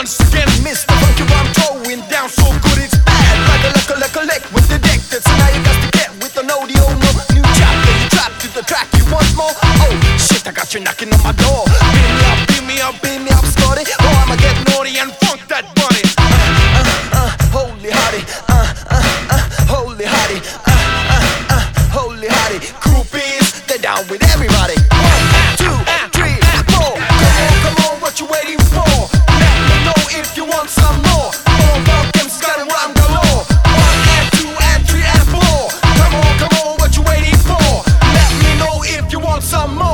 once again, Mr. Funky, I'm throwing down so good it's bad. Like a lick with the deck. So now you got to get with an audio, no new chapter. You trap to the track, you want more? Oh shit, I got you knocking on my door. Beam me up, Scotty. Oh, I'ma get naughty and funk that body. Holy hottie, holy hottie, holy hottie. Groupies, they're down with everybody. 1, 2, 3, 4. Come on, what you waiting for? Let me know if you want some more. Bump them's got a rhyme galore. 1 and 2 and 3 and 4. Come on, what you waiting for? Let me know if you want some more.